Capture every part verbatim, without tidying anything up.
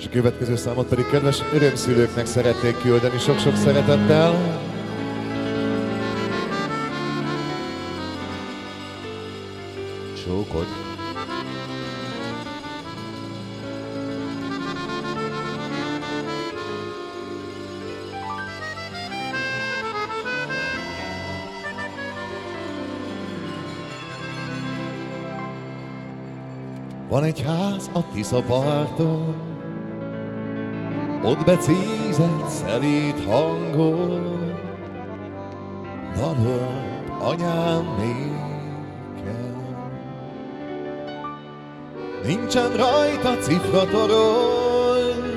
És a következő számot pedig kedves örömszülőknek szeretnék küldeni sok-sok szeretettel. Csókod! Van egy ház a Tisza parton, ott becízett szelíd hangon, dalolt anyám nékem. Nincsen rajta cifratorony,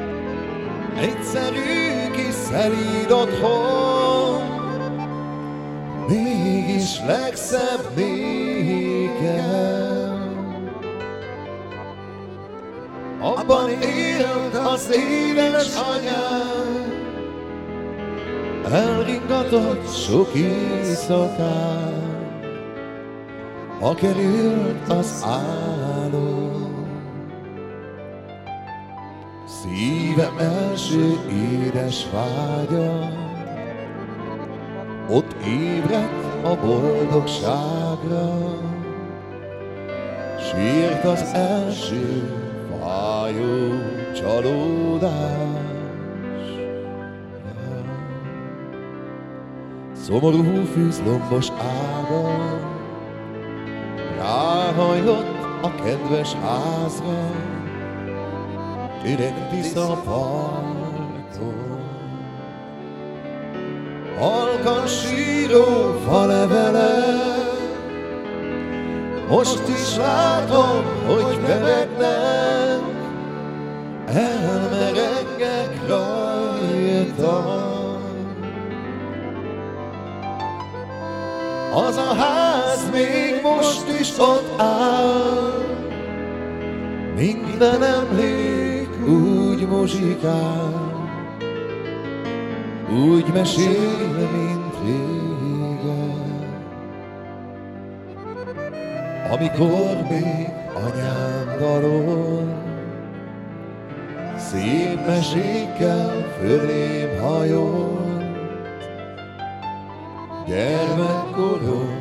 egyszerű kis szelíd otthon, mégis legszebb nékem. Abban élt az édes anyám, elringatott sok éjszakán, ha került az álom. Szívem első édes vágya, ott ébredt a boldogságra, sírt az első fájó csalódás. Szomorú fűzlombos ága ráhajlott a kedves házra, öreg Tisza parton. Halkan síró falevele, most is látom, hogy bevegnek, elmerengek rajta. Az a ház még most is ott áll, minden emlék úgy muzsikál, úgy mesél, mint régen. Amikor még anyám dalol, szép mesékkel fölém hajol, gyermekkorom